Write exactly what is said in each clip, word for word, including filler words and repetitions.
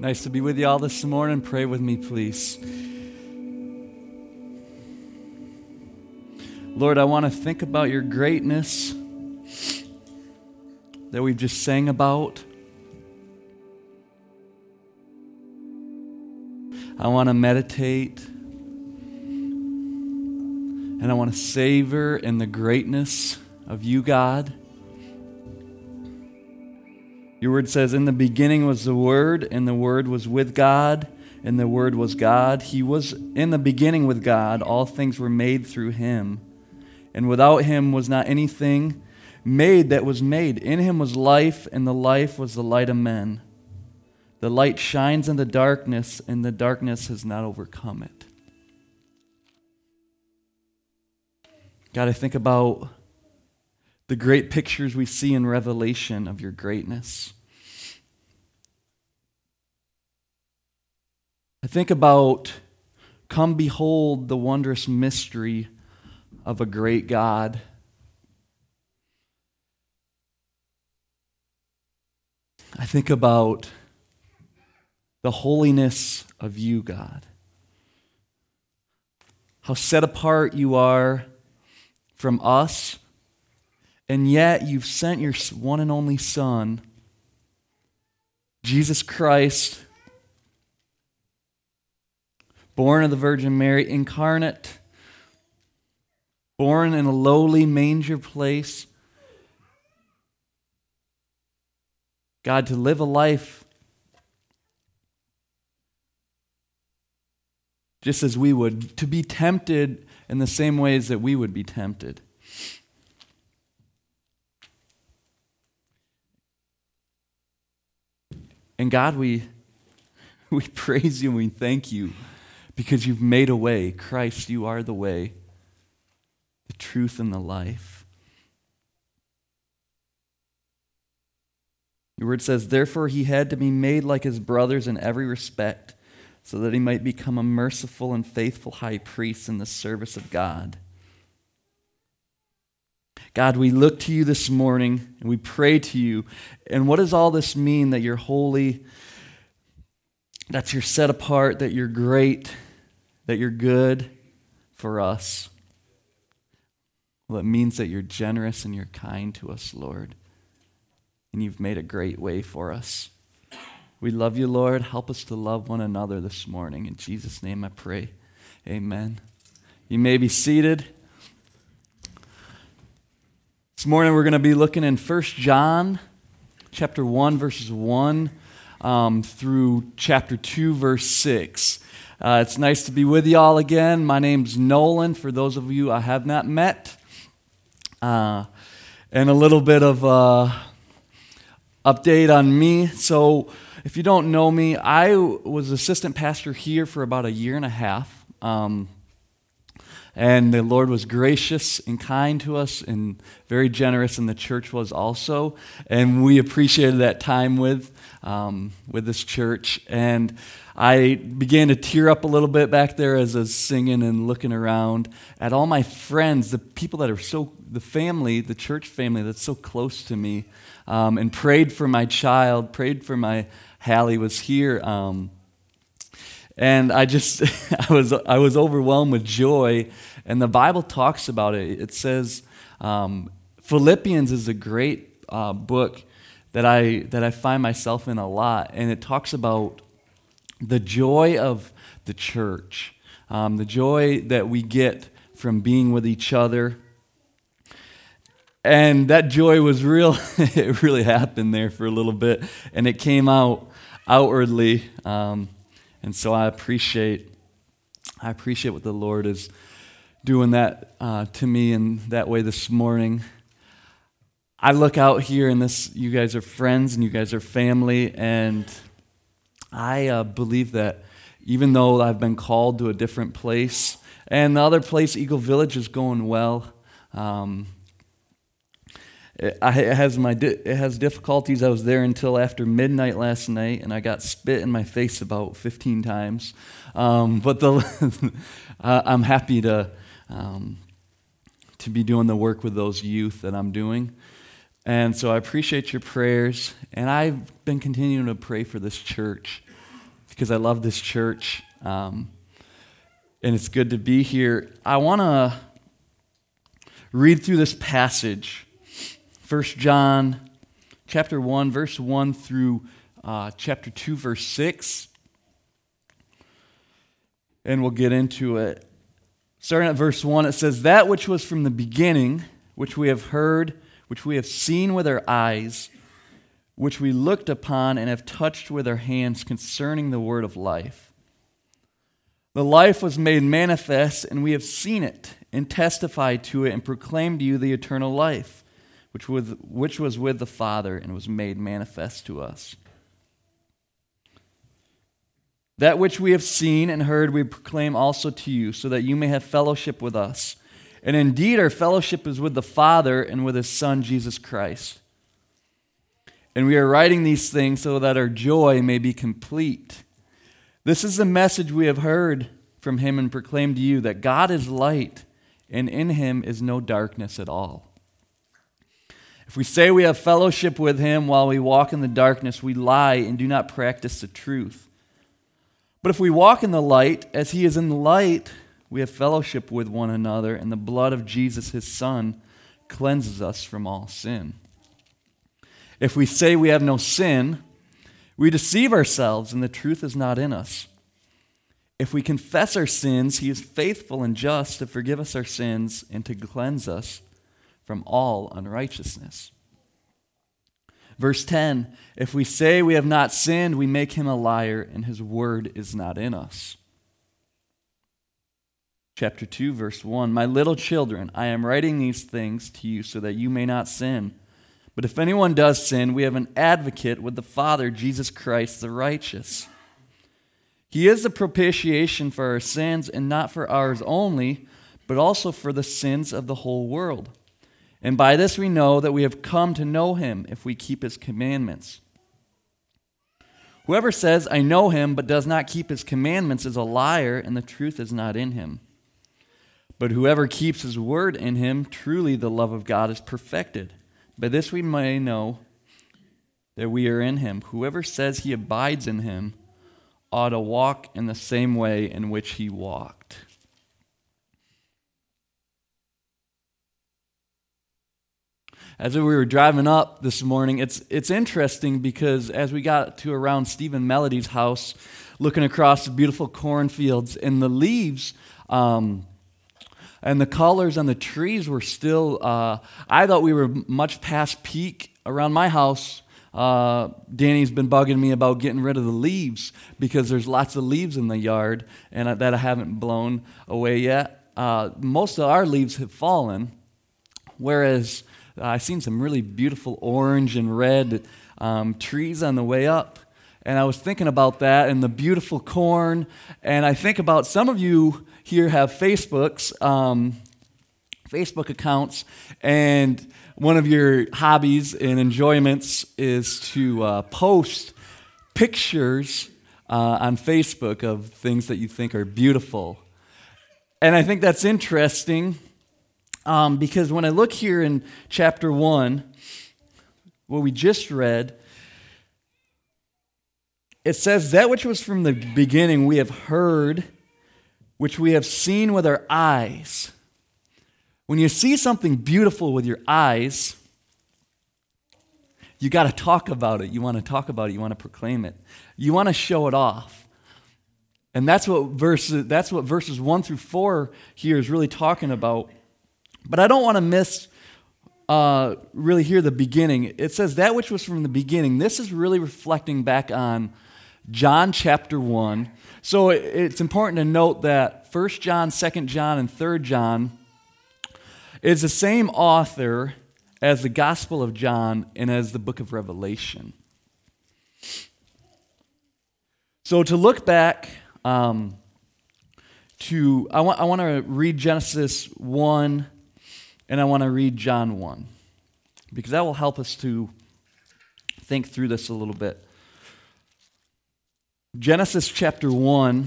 Nice to be with you all this morning. Pray with me, please. Lord, I want to think about your greatness that we've just sang about. I want to meditate, and I want to savor in the greatness of you, God. Your word says, in the beginning was the Word, and the Word was with God, and the Word was God. He was in the beginning with God. All things were made through him, and without him was not anything made that was made. In him was life, and the life was the light of men. The light shines in the darkness, and the darkness has not overcome it. God, I think about the great pictures we see in Revelation of your greatness. I think about, come behold the wondrous mystery of a great God. I think about the holiness of you, God. How set apart you are from us, and yet you've sent your one and only Son, Jesus Christ, born of the Virgin Mary, incarnate, born in a lowly manger place. God, to live a life just as we would, to be tempted in the same ways that we would be tempted. And God, we, we praise you and we thank you because you've made a way. Christ, you are the way, the truth, and the life. Your word says, therefore he had to be made like his brothers in every respect, so that he might become a merciful and faithful high priest in the service of God. God, we look to you this morning and we pray to you. And what does all this mean? That you're holy, that you're set apart, that you're great, that you're good for us. Well, it means that you're generous and you're kind to us, Lord. And you've made a great way for us. We love you, Lord. Help us to love one another this morning. In Jesus' name I pray. Amen. You may be seated. This morning we're going to be looking in First John chapter one, verses one um, through chapter two, verse six. Uh, it's nice to be with you all again. My name's Nolan, for those of you I have not met. Uh, and a little bit of uh, update on me. So if you don't know me, I was assistant pastor here for about a year and a half. Um, and the Lord was gracious and kind to us and very generous, and the church was also. And we appreciated that time with, um, with this church. And I began to tear up a little bit back there as I was singing and looking around at all my friends, the people that are so, the family, the church family that's so close to me, um, and prayed for my child, prayed for my Hallie was here, um, and I just I was I was overwhelmed with joy. And the Bible talks about it. It says um, Philippians is a great uh, book that I that I find myself in a lot, and it talks about the joy of the church, um, the joy that we get from being with each other. And that joy was real. It really happened there for a little bit, and it came out outwardly. Um, and so I appreciate, I appreciate what the Lord is doing that uh, to me in that way this morning. I look out here, and this, you guys are friends, and you guys are family, and I uh, believe that even though I've been called to a different place, and the other place, Eagle Village, is going well. Um, It, I, it has my it has difficulties. I was there until after midnight last night, and I got spit in my face about fifteen times. Um, but the uh, I'm happy to um, to be doing the work with those youth that I'm doing, and so I appreciate your prayers. And I've been continuing to pray for this church because I love this church, um, and it's good to be here. I want to read through this passage, First John chapter one, verse one through uh, chapter two, verse six, and we'll get into it. Starting at verse one, it says, "That which was from the beginning, which we have heard, which we have seen with our eyes, which we looked upon and have touched with our hands concerning the word of life. The life was made manifest, and we have seen it, and testified to it, and proclaimed to you the eternal life, which was, which was with the Father, and was made manifest to us. That which we have seen and heard we proclaim also to you, so that you may have fellowship with us. And indeed our fellowship is with the Father and with His Son, Jesus Christ. And we are writing these things so that our joy may be complete. This is the message we have heard from Him and proclaimed to you, that God is light, and in Him is no darkness at all. If we say we have fellowship with Him while we walk in the darkness, we lie and do not practice the truth. But if we walk in the light, as He is in the light, we have fellowship with one another, and the blood of Jesus, His Son, cleanses us from all sin. If we say we have no sin, we deceive ourselves, and the truth is not in us. If we confess our sins, He is faithful and just to forgive us our sins and to cleanse us from all unrighteousness." Verse ten, "If we say we have not sinned, we make Him a liar, and His word is not in us." Chapter two, verse one, "My little children, I am writing these things to you so that you may not sin. But if anyone does sin, we have an advocate with the Father, Jesus Christ the righteous. He is the propitiation for our sins, and not for ours only, but also for the sins of the whole world. And by this we know that we have come to know Him, if we keep His commandments. Whoever says, 'I know Him,' but does not keep His commandments is a liar, and the truth is not in him. But whoever keeps His word in him, truly the love of God is perfected. By this we may know that we are in Him. Whoever says he abides in Him ought to walk in the same way in which He walked." As we were driving up this morning, it's it's interesting because as we got to around Stephen Melody's house, looking across the beautiful cornfields, and the leaves um, and the colors on the trees were still, uh, I thought we were much past peak. Around my house, uh, Danny's been bugging me about getting rid of the leaves because there's lots of leaves in the yard and that I haven't blown away yet. Uh, most of our leaves have fallen, whereas uh, I've seen some really beautiful orange and red um, trees on the way up. And I was thinking about that and the beautiful corn. And I think about some of you here have Facebooks, um, Facebook accounts, and one of your hobbies and enjoyments is to uh, post pictures uh, on Facebook of things that you think are beautiful. And I think that's interesting um, because when I look here in chapter one, what we just read, it says, "That which was from the beginning we have heard, which we have seen with our eyes." When you see something beautiful with your eyes, you got to talk about it. You want to talk about it. You want to proclaim it. You want to show it off. And that's what verses, that's what verses one through four here is really talking about. But I don't want to miss uh, really here the beginning. It says, "That which was from the beginning." This is really reflecting back on John chapter one. So it's important to note that First John, Second John, and Third John is the same author as the Gospel of John and as the book of Revelation. So to look back um, to, I want, I want to read Genesis one and I want to read John one because that will help us to think through this a little bit. Genesis chapter one,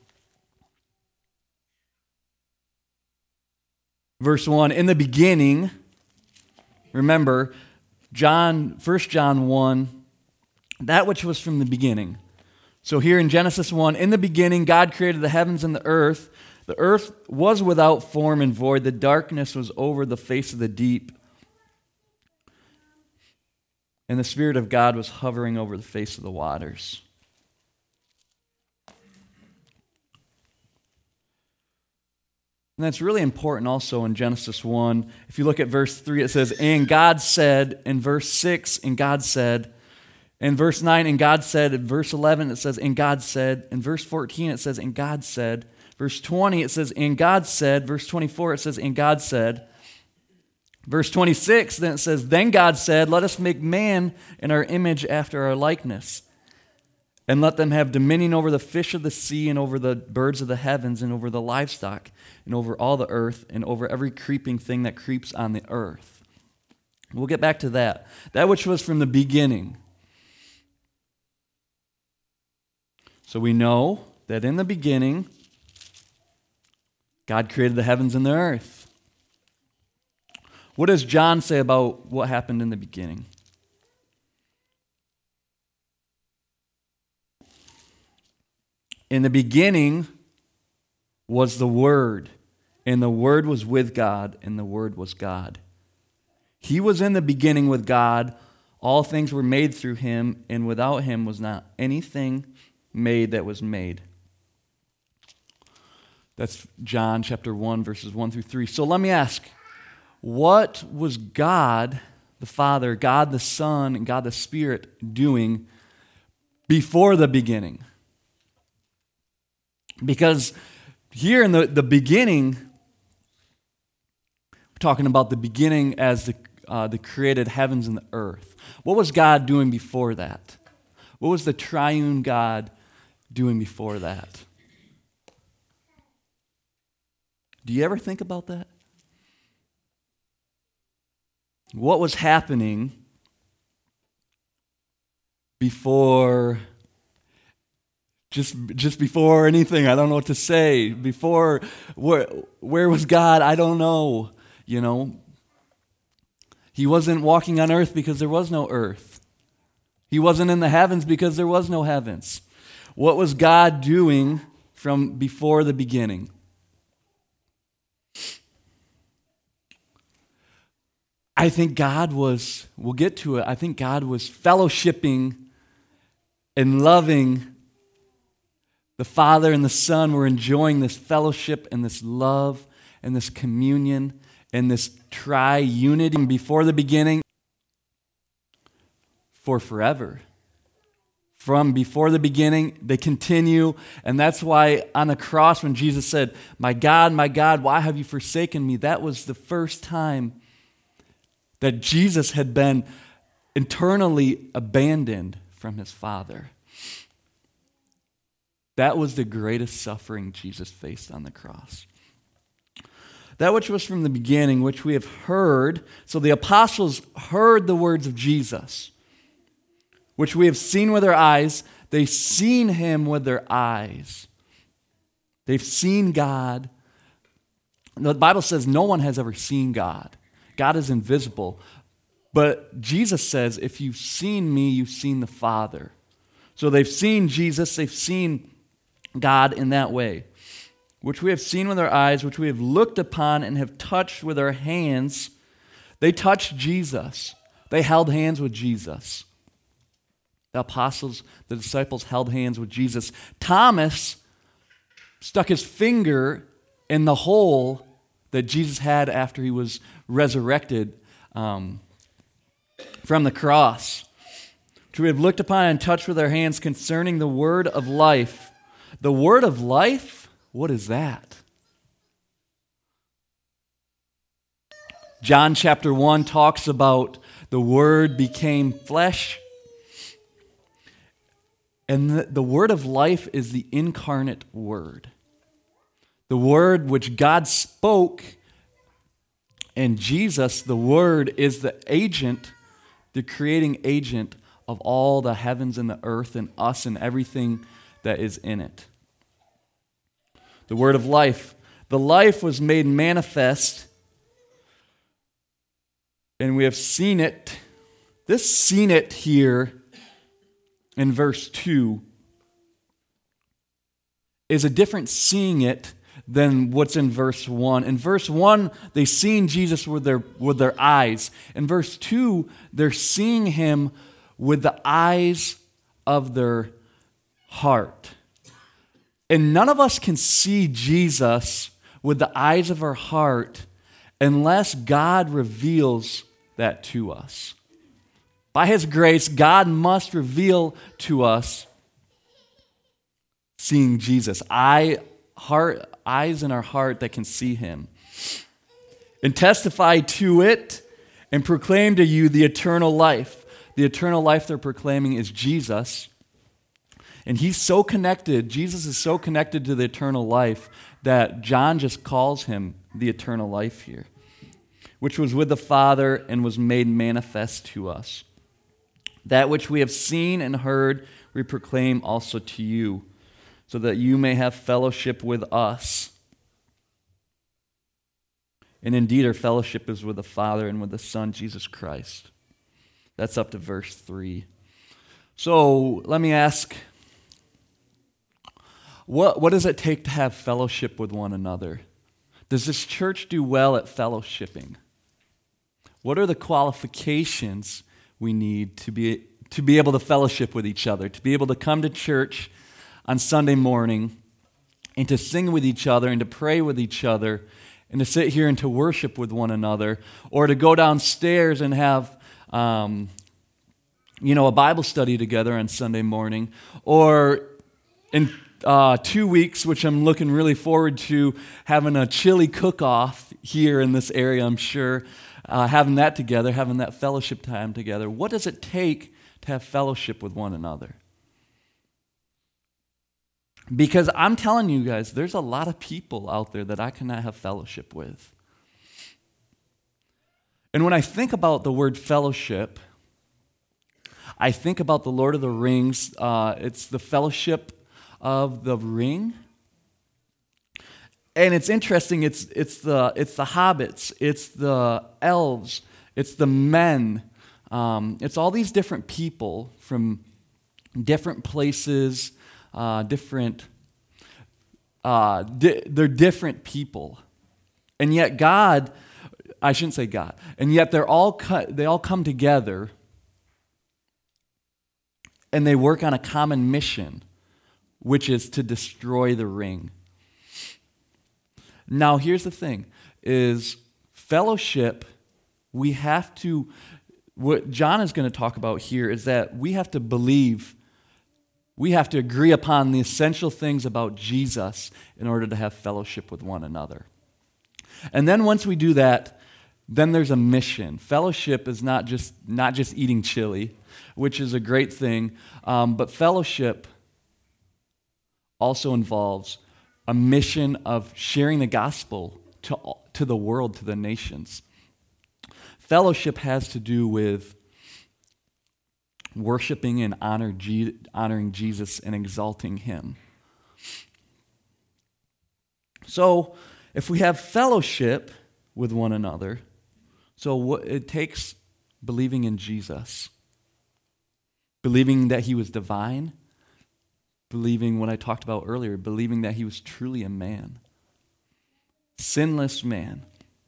verse one, "In the beginning," remember, John, First John one, "that which was from the beginning." So here in Genesis one, in the beginning, God created the heavens and the earth. The earth was without form and void. The darkness was over the face of the deep. And the Spirit of God was hovering over the face of the waters. And that's really important also in Genesis one. If you look at verse three, it says, and God said. In verse six, and God said. In verse nine, and God said. In verse eleven, it says, and God said. In verse fourteen, it says, and God said. Verse twenty, it says, and God said. Verse twenty-four, it says, and God said. Verse twenty-six, then it says, then God said, let us make man in our image after our likeness, and let them have dominion over the fish of the sea, and over the birds of the heavens, and over the livestock, and over all the earth, and over every creeping thing that creeps on the earth. We'll get back to that. That which was from the beginning. So we know that in the beginning, God created the heavens and the earth. What does John say about what happened in the beginning? In the beginning was the Word, and the Word was with God, and the Word was God. He was in the beginning with God. All things were made through him, and without him was not anything made that was made. That's John chapter one, verses one through three. So let me ask, what was God the Father, God the Son, and God the Spirit doing before the beginning? Because here in the, the beginning, we're talking about the beginning as the, uh, the created heavens and the earth. What was God doing before that? What was the triune God doing before that? Do you ever think about that? What was happening before, just, just before anything? I don't know what to say. Before, where, where was God? I don't know. You know, he wasn't walking on earth because there was no earth. He wasn't in the heavens because there was no heavens. What was God doing from before the beginning? I think God was, we'll get to it, I think God was fellowshipping and loving. The Father and the Son were enjoying this fellowship and this love and this communion and this tri-unity before the beginning for forever. From before the beginning, they continue, and that's why on the cross when Jesus said, my God, my God, why have you forsaken me? That was the first time that Jesus had been internally abandoned from his Father. That was the greatest suffering Jesus faced on the cross. That which was from the beginning, which we have heard. So the apostles heard the words of Jesus, which we have seen with our eyes. They've seen him with their eyes. They've seen God. The Bible says no one has ever seen God. God is invisible. But Jesus says, if you've seen me, you've seen the Father. So they've seen Jesus, they've seen God in that way, which we have seen with our eyes, which we have looked upon and have touched with our hands. They touched Jesus. They held hands with Jesus. The apostles, the disciples held hands with Jesus. Thomas stuck his finger in the hole that Jesus had after he was resurrected um, from the cross, which we have looked upon and touched with our hands concerning the word of life. The word of life? What is that? John chapter one talks about the word became flesh. And the, the word of life is the incarnate word. The word which God spoke, and Jesus, the word, is the agent, the creating agent of all the heavens and the earth and us and everything that is in it. The word of life. The life was made manifest, and we have seen it. This seen it here in verse two is a different seeing it than what's in verse one. In verse one, they seen Jesus with their, with their eyes. In verse two, they're seeing him with the eyes of their heart. And none of us can see Jesus with the eyes of our heart unless God reveals that to us. By his grace, God must reveal to us seeing Jesus. Eye, heart, eyes in our heart that can see him. And testify to it and proclaim to you the eternal life. The eternal life they're proclaiming is Jesus. And he's so connected, Jesus is so connected to the eternal life that John just calls him the eternal life here, which was with the Father and was made manifest to us. That which we have seen and heard, we proclaim also to you, so that you may have fellowship with us. And indeed, our fellowship is with the Father and with the Son, Jesus Christ. That's up to verse three. So let me ask, What, what does it take to have fellowship with one another? Does this church do well at fellowshipping? What are the qualifications we need to be, to be able to fellowship with each other, to be able to come to church on Sunday morning and to sing with each other and to pray with each other and to sit here and to worship with one another, or to go downstairs and have um, you know, a Bible study together on Sunday morning, or in Uh, two weeks, which I'm looking really forward to, having a chili cook-off here in this area, I'm sure, uh, having that together, having that fellowship time together. What does it take to have fellowship with one another? Because I'm telling you guys, there's a lot of people out there that I cannot have fellowship with. And when I think about the word fellowship, I think about the Lord of the Rings. Uh, it's the fellowship of the ring. And it's interesting, it's it's the it's the hobbits, it's the elves, it's the men, um, it's all these different people from different places, uh, different uh, di- they're different people. And yet God, I shouldn't say God, and yet they're all cut, they all come together and they work on a common mission, which is to destroy the ring. Now, here's the thing, is fellowship, we have to, what John is going to talk about here is that we have to believe, we have to agree upon the essential things about Jesus in order to have fellowship with one another. And then once we do that, then there's a mission. Fellowship is not just not just eating chili, which is a great thing, um, but fellowship also involves a mission of sharing the gospel to, to the world, to the nations. Fellowship has to do with worshiping and honor, honoring Jesus and exalting him. So, if we have fellowship with one another, so what it takes believing in Jesus, believing that he was divine, believing what I talked about earlier, believing that he was truly a man, sinless man.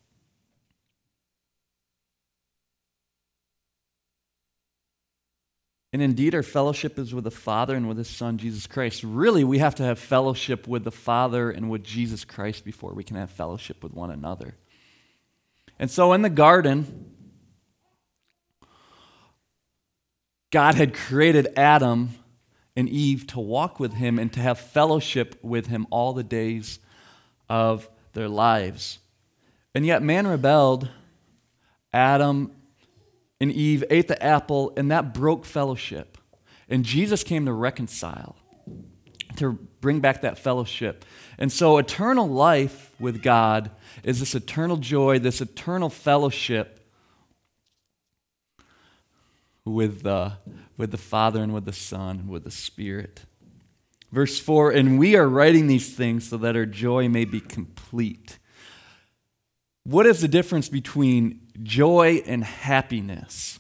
And indeed, our fellowship is with the Father and with his Son, Jesus Christ. Really, we have to have fellowship with the Father and with Jesus Christ before we can have fellowship with one another. And so in the garden, God had created Adam and Eve to walk with him and to have fellowship with him all the days of their lives. And yet man rebelled. Adam and Eve ate the apple, and that broke fellowship. And Jesus came to reconcile, to bring back that fellowship. And so eternal life with God is this eternal joy, this eternal fellowship with the, with the Father and with the Son and with the Spirit. Verse four, and we are writing these things so that our joy may be complete. What is the difference between joy and happiness?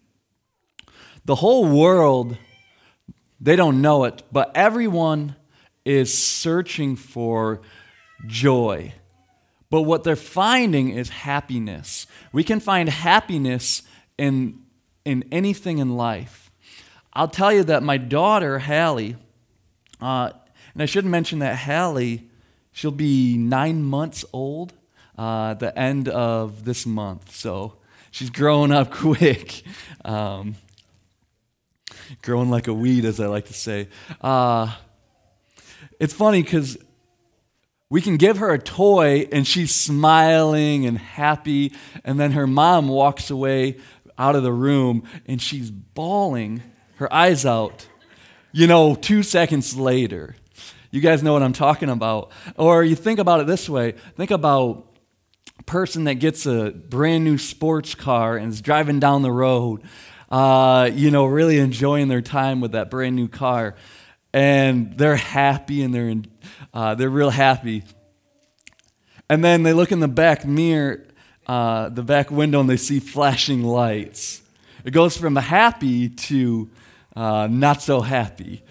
The whole world, they don't know it, but everyone is searching for joy. But what they're finding is happiness. We can find happiness in, in anything in life. I'll tell you that my daughter, Hallie, uh, and I should mention that Hallie, she'll be nine months old uh, at the end of this month. So she's growing up quick. Um, growing like a weed, as I like to say. Uh, it's funny because we can give her a toy and she's smiling and happy, and then her mom walks away out of the room and she's bawling her eyes out, you know, two seconds later. You guys know what I'm talking about. Or you think about it this way. Think about a person that gets a brand new sports car and is driving down the road, uh, you know, really enjoying their time with that brand new car. And they're happy and they're in, uh, they're real happy. And then they look in the back mirror, uh, the back window, and they see flashing lights. It goes from happy to uh, not so happy.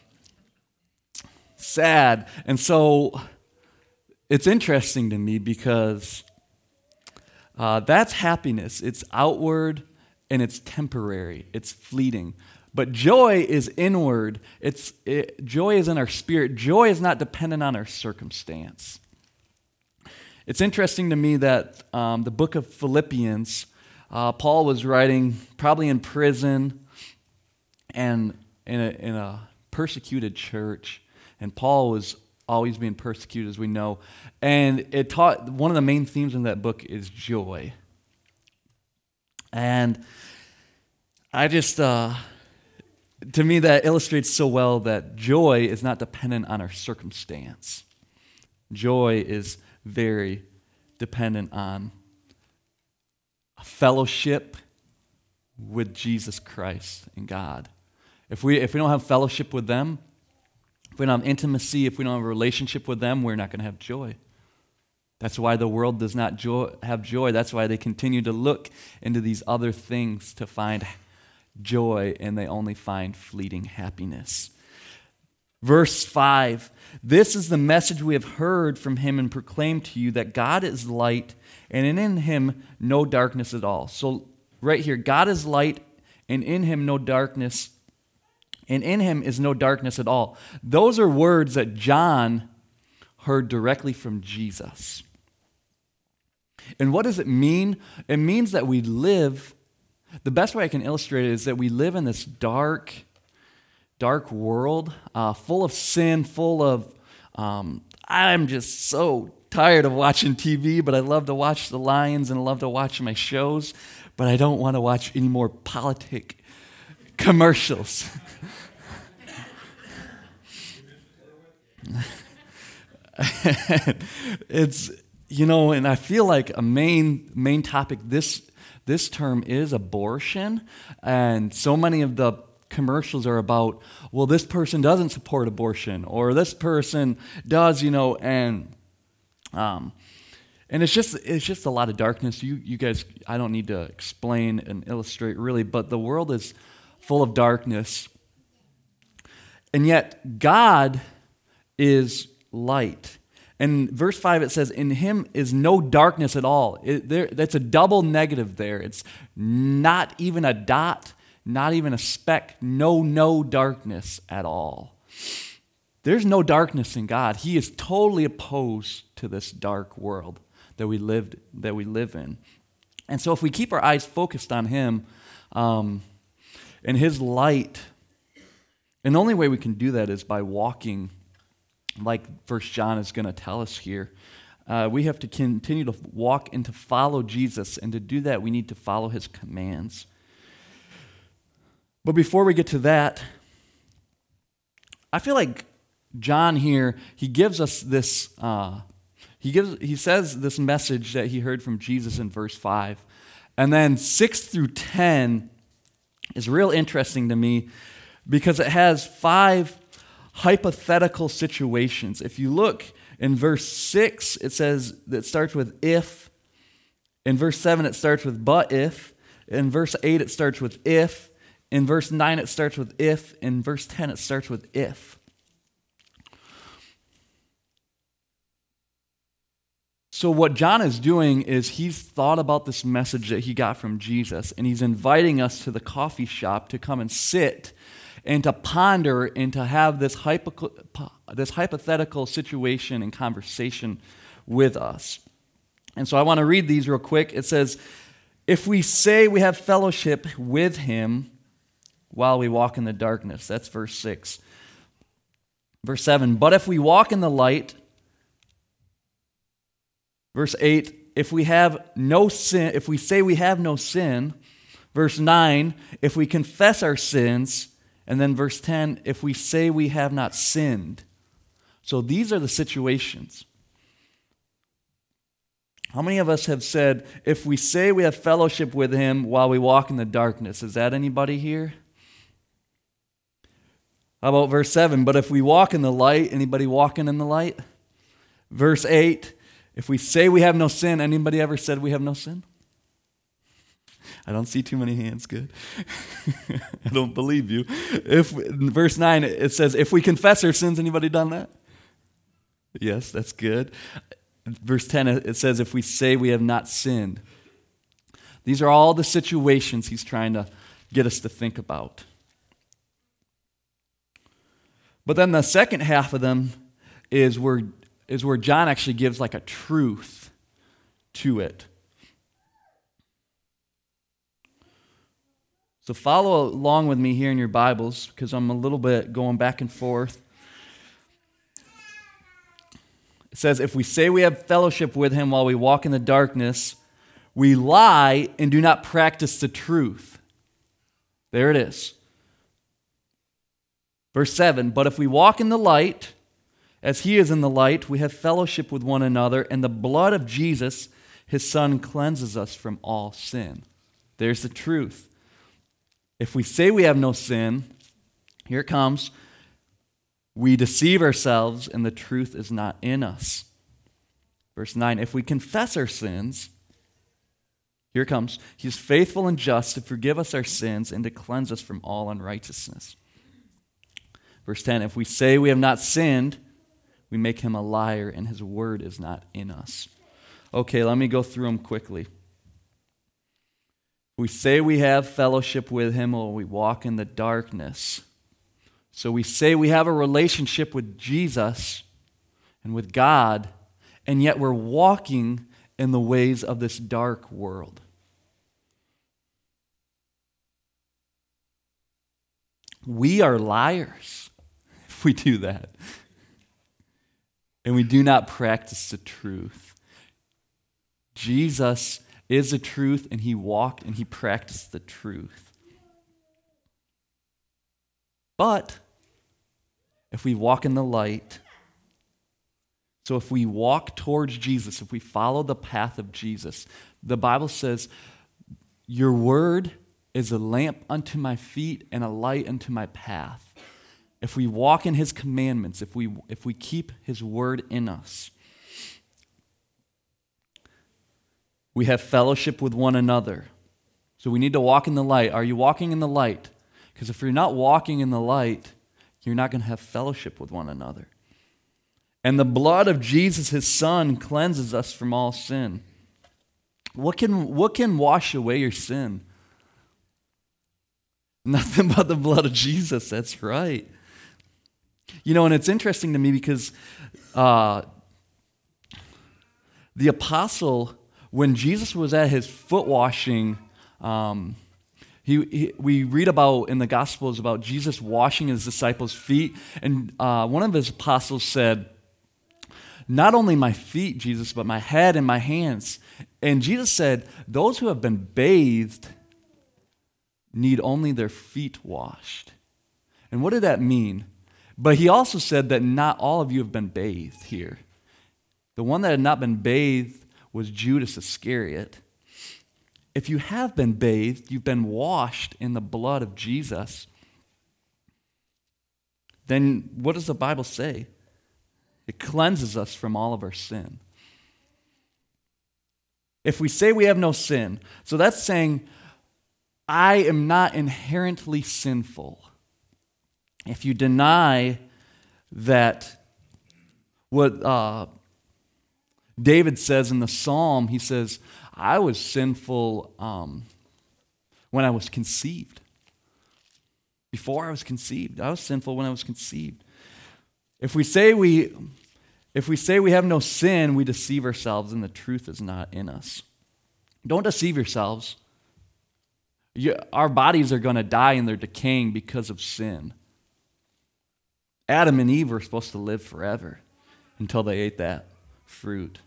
Sad. And so it's interesting to me because uh, that's happiness. It's outward and it's temporary. It's fleeting. But joy is inward. It's it, joy is in our spirit. Joy is not dependent on our circumstance. It's interesting to me that um, the book of Philippians, uh, Paul was writing probably in prison and in a, in a persecuted church. And Paul was always being persecuted, as we know. And it taught one of the main themes in that book is joy. And I just, uh, to me, that illustrates so well that joy is not dependent on our circumstance. Joy is very dependent on a fellowship with Jesus Christ and God. If we if we don't have fellowship with them, if we don't have intimacy, if we don't have a relationship with them, we're not going to have joy. That's why the world does not joy, have joy. That's why they continue to look into these other things to find joy, and they only find fleeting happiness. Verse five, this is the message we have heard from him and proclaimed to you, that God is light, and in him no darkness at all. So right here, God is light, and in him no darkness, and in him is no darkness at all. Those are words that John heard directly from Jesus. And what does it mean? It means that we live, the best way I can illustrate it is that we live in this dark, dark world, uh, full of sin, full of, um, I'm just so tired of watching T V, but I love to watch the Lions and I love to watch my shows, but I don't want to watch any more politic commercials. It's, you know, and I feel like a main main topic this this term is abortion, and so many of the commercials are about, well, this person doesn't support abortion, or this person does, you know, and um, and it's just it's just a lot of darkness. You you guys, I don't need to explain and illustrate really, but the world is full of darkness, and yet God is light. In verse five, it says, in him is no darkness at all. It, there, that's a double negative there. It's not even a dot, not even a speck, no, no darkness at all. There's no darkness in God. He is totally opposed to this dark world that we lived, that we live in. And so if we keep our eyes focused on him um, and his light, and the only way we can do that is by walking like First John is going to tell us here. Uh, we have to continue to walk and to follow Jesus, and to do that, we need to follow his commands. But before we get to that, I feel like John here, he gives us this, uh, he gives, he says this message that he heard from Jesus in verse five. And then six through ten is real interesting to me because it has five hypothetical situations. If you look in verse six, it says that it starts with if. In verse seven, it starts with but if. In verse eight, it starts with if. In verse nine, it starts with if. In verse ten, it starts with if. So what John is doing is he's thought about this message that he got from Jesus, and he's inviting us to the coffee shop to come and sit and to ponder and to have this, hypo- this hypothetical situation and conversation with us. And so I want to read these real quick. It says, if we say we have fellowship with him while we walk in the darkness. That's verse six. Verse seven, but if we walk in the light. Verse eight, if we have no sin, if we say we have no sin. Verse nine, if we confess our sins. And then verse ten, if we say we have not sinned. So these are the situations. How many of us have said, if we say we have fellowship with him while we walk in the darkness? Is that anybody here? How about verse seven? But if we walk in the light, anybody walking in the light? Verse eight, if we say we have no sin, anybody ever said we have no sin? I don't see too many hands, good. I don't believe you. If in verse nine, it says, if we confess our sins, anybody done that? Yes, that's good. Verse ten, it says, if we say we have not sinned. These are all the situations he's trying to get us to think about. But then the second half of them is where, is where John actually gives like a truth to it. So follow along with me here in your Bibles, because I'm a little bit going back and forth. It says, if we say we have fellowship with him while we walk in the darkness, we lie and do not practice the truth. There it is. Verse seven, but if we walk in the light, as he is in the light, we have fellowship with one another, and the blood of Jesus, his Son, cleanses us from all sin. There's the truth. If we say we have no sin, here it comes, we deceive ourselves and the truth is not in us. Verse nine, if we confess our sins, here it comes, he is faithful and just to forgive us our sins and to cleanse us from all unrighteousness. Verse ten, if we say we have not sinned, we make him a liar and his word is not in us. Okay, let me go through them quickly. We say we have fellowship with him while we walk in the darkness. So we say we have a relationship with Jesus and with God, and yet we're walking in the ways of this dark world. We are liars if we do that. And we do not practice the truth. Jesus is the truth, and he walked and he practiced the truth. But if we walk in the light, so if we walk towards Jesus, if we follow the path of Jesus, the Bible says, your word is a lamp unto my feet and a light unto my path. If we walk in his commandments, if we if we keep his word in us, we have fellowship with one another. So we need to walk in the light. Are you walking in the light? Because if you're not walking in the light, you're not going to have fellowship with one another. And the blood of Jesus, his Son, cleanses us from all sin. What can, what can wash away your sin? Nothing but the blood of Jesus, that's right. You know, and it's interesting to me because uh, the apostle, when Jesus was at his foot washing, um, he, he, we read about in the Gospels about Jesus washing his disciples' feet, and uh, one of his apostles said, not only my feet, Jesus, but my head and my hands. And Jesus said, those who have been bathed need only their feet washed. And what did that mean? But he also said that not all of you have been bathed here. The one that had not been bathed was Judas Iscariot. If you have been bathed, you've been washed in the blood of Jesus, then what does the Bible say? It cleanses us from all of our sin. If we say we have no sin, so that's saying, I am not inherently sinful. If you deny that what uh, David says in the psalm, he says, I was sinful um, when I was conceived. Before I was conceived. I was sinful when I was conceived. If we say we, if we say we have no sin, we deceive ourselves and the truth is not in us. Don't deceive yourselves. You, our bodies are going to die and they're decaying because of sin. Adam and Eve were supposed to live forever until they ate that fruit.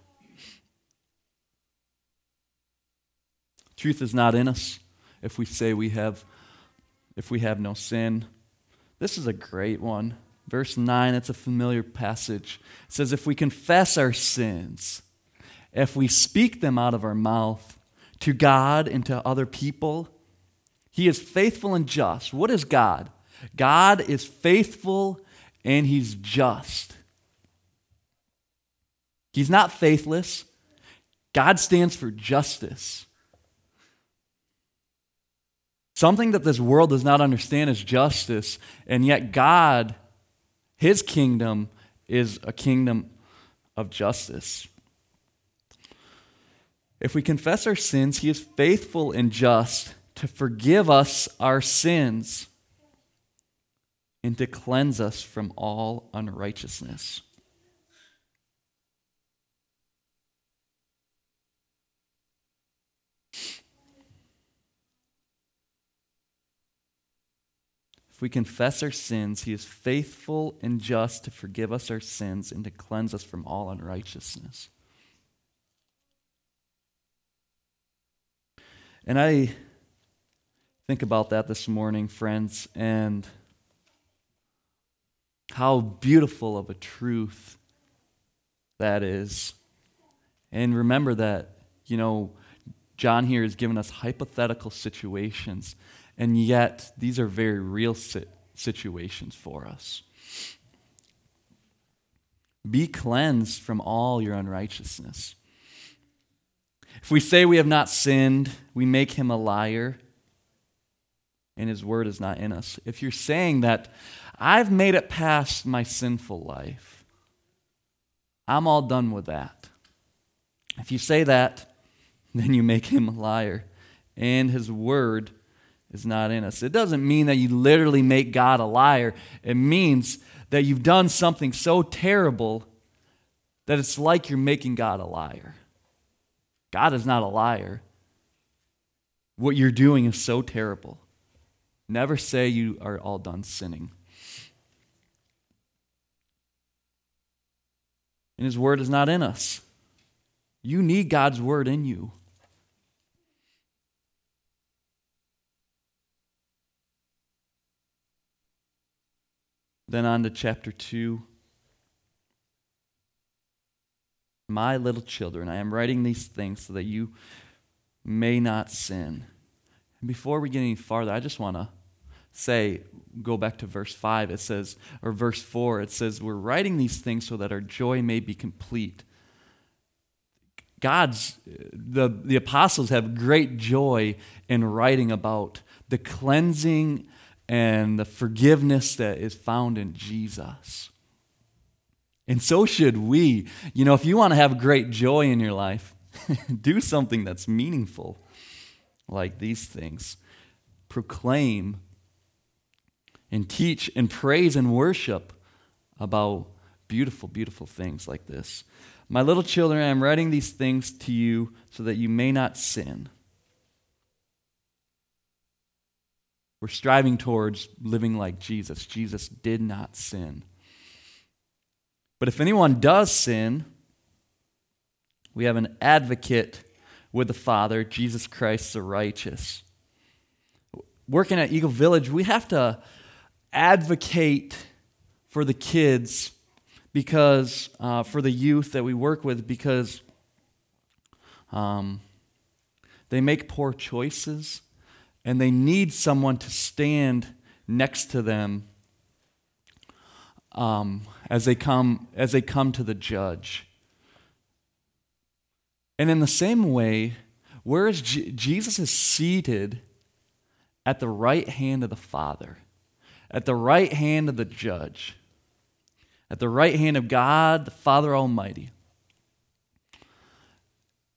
Truth is not in us if we say we have, if we have no sin. This is a great one. Verse nine, it's a familiar passage. It says, if we confess our sins, if we speak them out of our mouth to God and to other people, He is faithful and just. What is God? God is faithful and He's just. He's not faithless. God stands for justice. Something that this world does not understand is justice, and yet God, His kingdom, is a kingdom of justice. If we confess our sins, He is faithful and just to forgive us our sins and to cleanse us from all unrighteousness. If we confess our sins, He is faithful and just to forgive us our sins and to cleanse us from all unrighteousness. And I think about that this morning, friends, and how beautiful of a truth that is. And remember that, you know, John here has given us hypothetical situations, and yet these are very real situations for us. Be cleansed from all your unrighteousness. If we say we have not sinned, we make Him a liar, and His word is not in us. If you're saying that I've made it past my sinful life, I'm all done with that. If you say that, then you make Him a liar, and His word is not in us. It doesn't mean that you literally make God a liar. It means that you've done something so terrible that it's like you're making God a liar. God is not a liar. What you're doing is so terrible. Never say you are all done sinning. And His word is not in us. You need God's word in you. Then on to chapter two. My little children, I am writing these things so that you may not sin. And before we get any farther, I just want to say, go back to verse five. It says, or verse four, it says, we're writing these things so that our joy may be complete. God's, the, the apostles have great joy in writing about the cleansing and the forgiveness that is found in Jesus. And so should we. You know, if you want to have great joy in your life, do something that's meaningful, like these things. Proclaim and teach and praise and worship about beautiful, beautiful things like this. My little children, I am writing these things to you so that you may not sin. We're striving towards living like Jesus. Jesus did not sin. But if anyone does sin, we have an advocate with the Father, Jesus Christ the righteous. Working at Eagle Village, we have to advocate for the kids because, uh, for the youth that we work with, because um, they make poor choices and they need someone to stand next to them um, as they come as they come to the judge. And in the same way, whereas J- Jesus is seated at the right hand of the Father, at the right hand of the judge, at the right hand of God, the Father Almighty,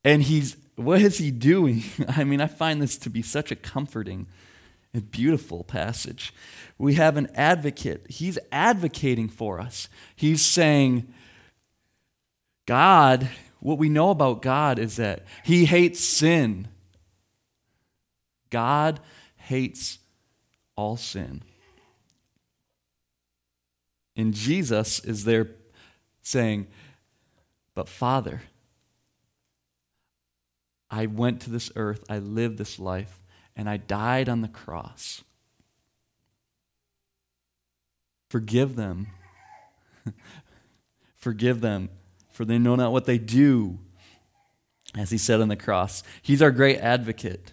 And he's, what is he doing? I mean, I find this to be such a comforting and beautiful passage. We have an advocate. He's advocating for us. He's saying, God, what we know about God is that he hates sin. God hates all sin. And Jesus is there saying, but Father, I went to this earth, I lived this life, and I died on the cross. Forgive them. Forgive them, for they know not what they do, as he said on the cross. He's our great advocate.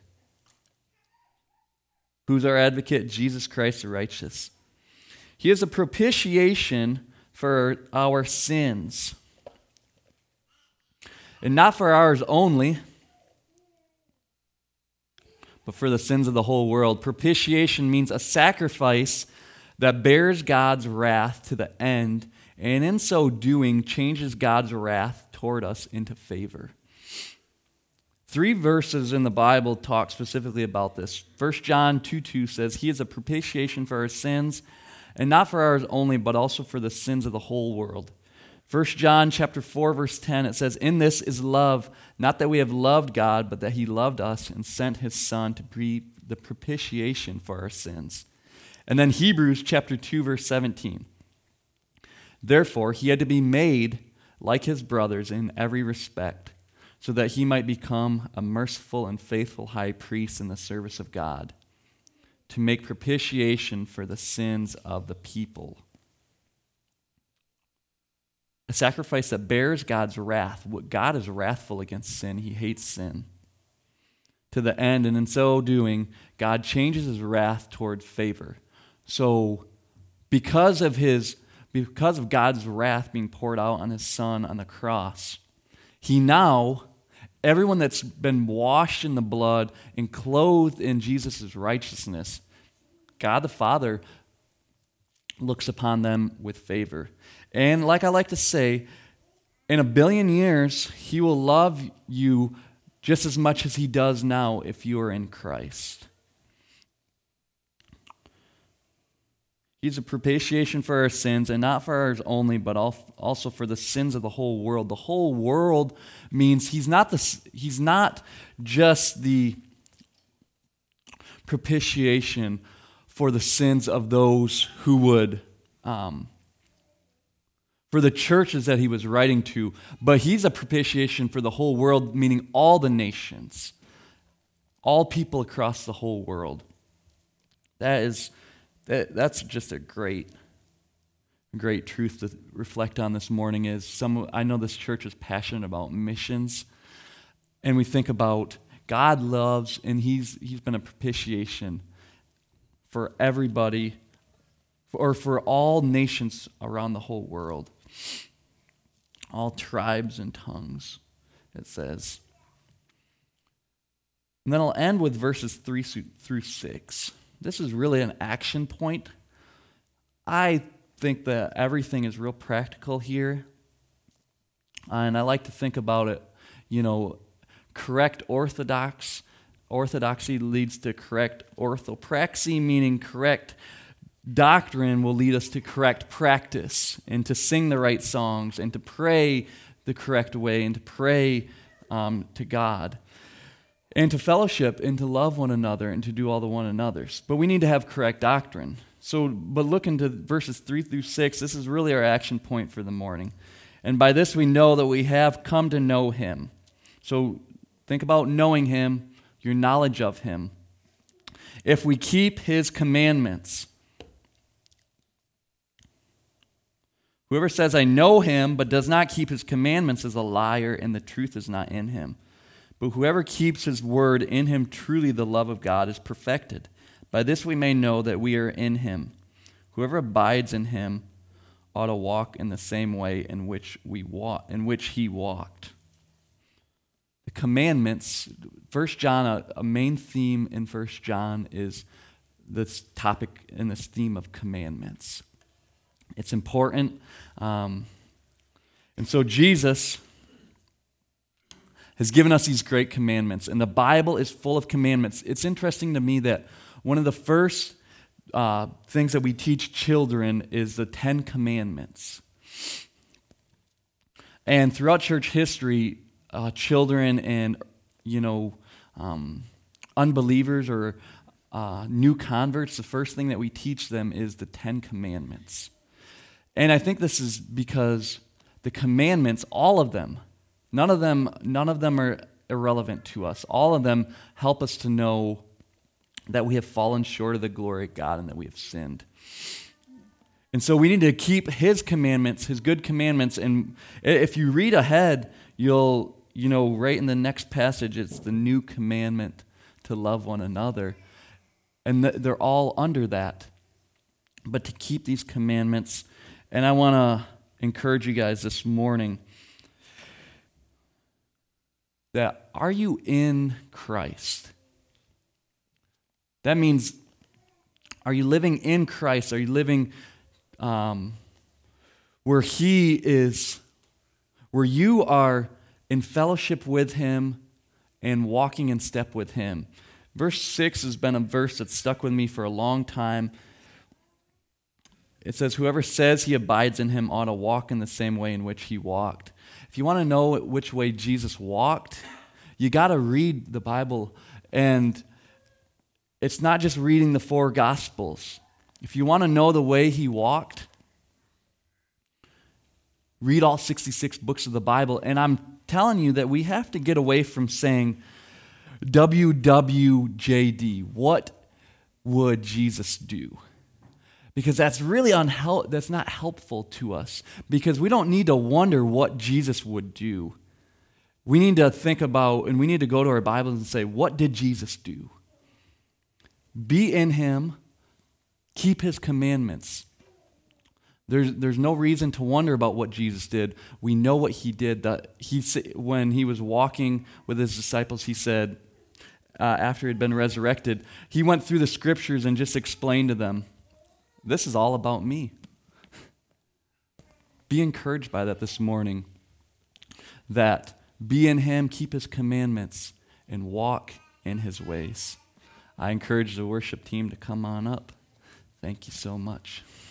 Who's our advocate? Jesus Christ the righteous. He is a propitiation for our sins. And not for ours only, but for the sins of the whole world. Propitiation means a sacrifice that bears God's wrath to the end, and in so doing changes God's wrath toward us into favor. Three verses in the Bible talk specifically about this. First John two two says, he is a propitiation for our sins, and not for ours only, but also for the sins of the whole world. First John chapter four, verse ten, it says, in this is love, not that we have loved God, but that he loved us and sent his Son to be the propitiation for our sins. And then Hebrews chapter two, verse seventeen. Therefore, he had to be made like his brothers in every respect, so that he might become a merciful and faithful high priest in the service of God, to make propitiation for the sins of the people. A sacrifice that bears God's wrath. God is wrathful against sin. He hates sin. To the end, and in so doing, God changes his wrath toward favor. So, because of his, because of God's wrath being poured out on his Son on the cross, he now, everyone that's been washed in the blood and clothed in Jesus' righteousness, God the Father looks upon them with favor. And like I like to say, in a billion years, he will love you just as much as he does now if you are in Christ. He's a propitiation for our sins, and not for ours only, but also for the sins of the whole world. The whole world means he's not the, he's not just the propitiation for the sins of those who would, um, for the churches that he was writing to, but he's a propitiation for the whole world, meaning all the nations, all people across the whole world. That is, that, that's just a great, great truth to reflect on this morning. Is some I know this church is passionate about missions, and we think about God loves, and he's he's been a propitiation for everybody, or for all nations around the whole world. All tribes and tongues, it says. And then I'll end with verses three through six. This is really an action point. I think that everything is real practical here. And I like to think about it, you know, correct orthodox. Orthodoxy leads to correct orthopraxy, meaning correct doctrine will lead us to correct practice, and to sing the right songs, and to pray the correct way, and to pray um, to God, and to fellowship, and to love one another, and to do all the one another's. But we need to have correct doctrine. So, but look into verses three through six. This is really our action point for the morning. And by this we know that we have come to know him. So think about knowing him, your knowledge of him. If we keep his commandments. Whoever says, I know him, but does not keep his commandments is a liar, and the truth is not in him. But whoever keeps his word, in him truly the love of God is perfected. By this we may know that we are in him. Whoever abides in him ought to walk in the same way in which we walk, in which he walked. The commandments, First John, a, a main theme in First John is this topic and this theme of commandments. It's important. Um, and so Jesus has given us these great commandments. And the Bible is full of commandments. It's interesting to me that one of the first uh, things that we teach children is the Ten Commandments. And throughout church history, uh, children and, you know, um, unbelievers or uh, new converts, the first thing that we teach them is the Ten Commandments. And I think this is because the commandments, all of them, none of them, none of them are irrelevant to us. All of them help us to know that we have fallen short of the glory of God and that we have sinned. And so we need to keep His commandments, His good commandments. And if you read ahead, you'll, you know, right in the next passage, it's the new commandment to love one another. And they're all under that. But to keep these commandments, and I want to encourage you guys this morning that are you in Christ? That means, are you living in Christ? Are you living um, where He is, where you are in fellowship with Him and walking in step with Him? Verse six has been a verse that's stuck with me for a long time. It says, whoever says he abides in Him ought to walk in the same way in which He walked. If you want to know which way Jesus walked, you got to read the Bible. And it's not just reading the four Gospels. If you want to know the way He walked, read all sixty-six books of the Bible. And I'm telling you that we have to get away from saying, W W J D, what would Jesus do? Because that's really unhel- that's not helpful to us. Because we don't need to wonder what Jesus would do. We need to think about, and we need to go to our Bibles and say, what did Jesus do? Be in Him, keep His commandments. There's, there's no reason to wonder about what Jesus did. We know what He did. That he, when He was walking with His disciples, He said, uh, after He had been resurrected, He went through the Scriptures and just explained to them, this is all about me. Be encouraged by that this morning. That be in Him, keep His commandments, and walk in His ways. I encourage the worship team to come on up. Thank you so much.